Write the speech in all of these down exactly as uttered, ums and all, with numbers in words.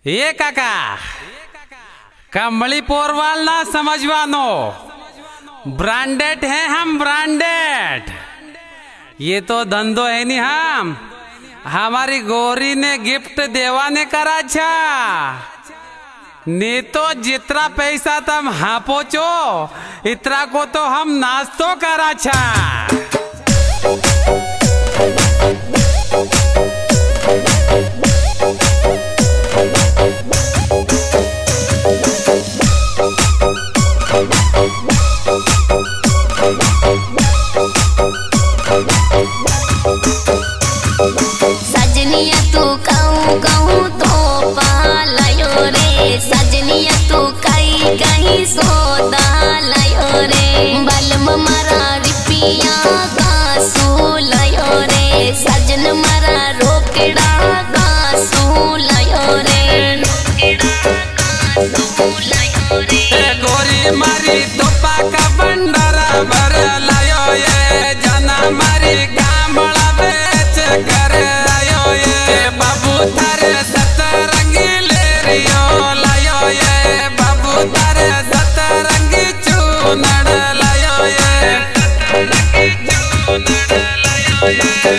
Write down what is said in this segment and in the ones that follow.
ये काका कमली पोरवाल ना समझवानो, ब्रांडेड है हम, ब्रांडेड। ये तो धंधो है नहीं हम, हमारी गोरी ने गिफ्ट देवाने करा छा, ने तो जितना पैसा तुम हाँ पोचो इतना को तो हम नाश्तो करा छा। सजनिया तू कहूँ कहूँ तो पालायो रे, सजनिया तू कहीं कहीं सोदा लायो रे, बलम मरा रिपिया का सूलायो रे, सजन मरा रोकड़ा का सूलायो रे, गोरी मारी तोपा का बंडारा भर लायो ये, जना मारी गामड़ा बेच कर आयो ये, बाबू थारे सतरंगी लेरियो लायो ये, बाबू थारे सतरंगी चूनड़ लायो ये, सतरंगी चूनड़ लायो ये।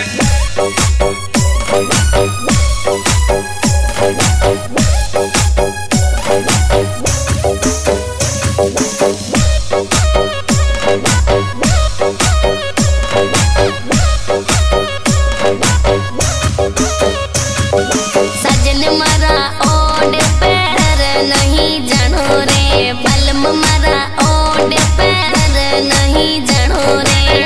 सजन मरा ओड पैर नहीं जनो रे, बलम मरा ओड पैर नहीं जनो रे,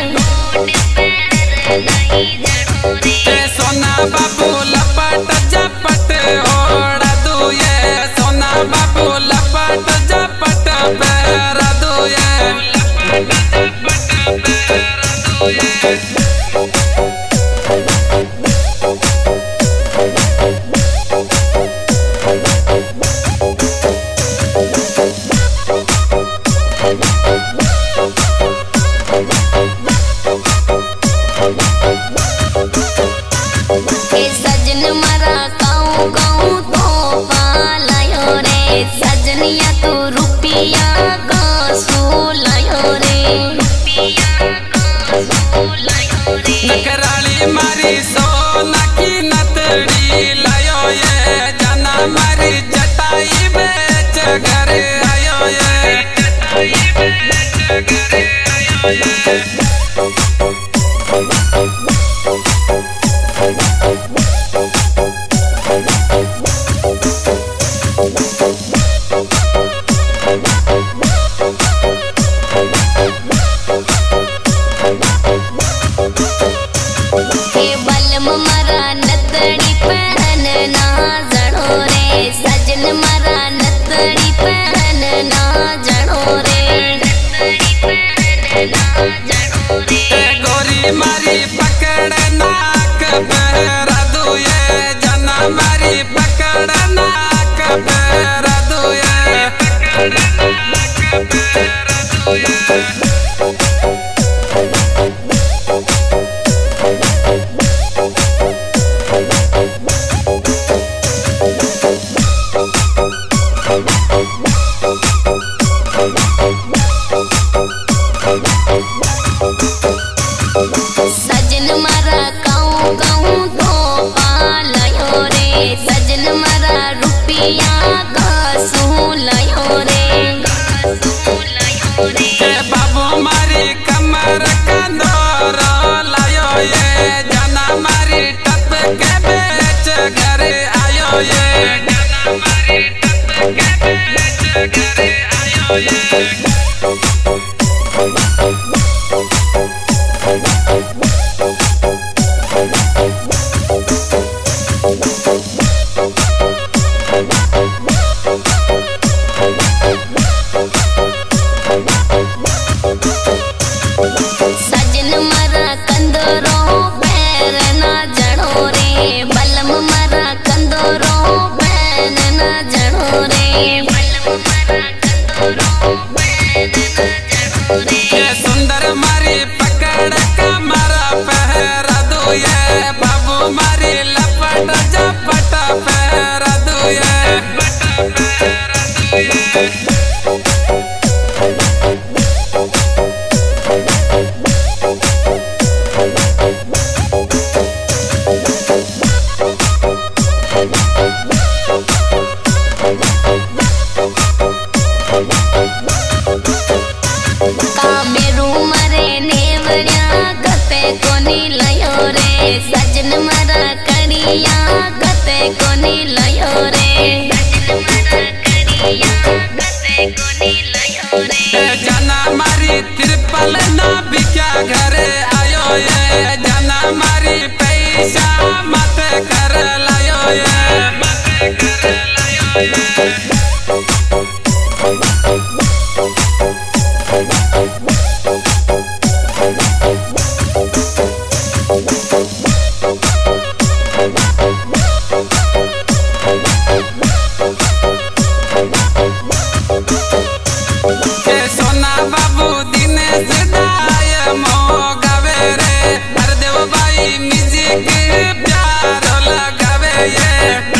सोना बाबू लपट झपट ओढ़ दू ये, सोना बाबू लपट झपट पैर दू ये, लपट पैर दू ये। सजन मरा कहूँ कहूँ तो पालायो रे, सजनिया तू रुपिया का सूलायो रे, नकराली मारी सोना की नतड़ी लायो ये, जना मारी जटाई बेच घर आयो ये, जटाई बेच घर आयो ये। कामेरू मरे नेवड़िया गते कोनी लयो रे सजन मरा कड़िया गते कोनी लयो रे जाना मारी तिरपल ना बिका घरे आयो ये जाना मारी पैसा मत कर लायो ये मत कर लायो ये सोना बाबू दिनेश दाय मो गावे रे हरदेव भाई म्यूजिक प्यार लगावे ये।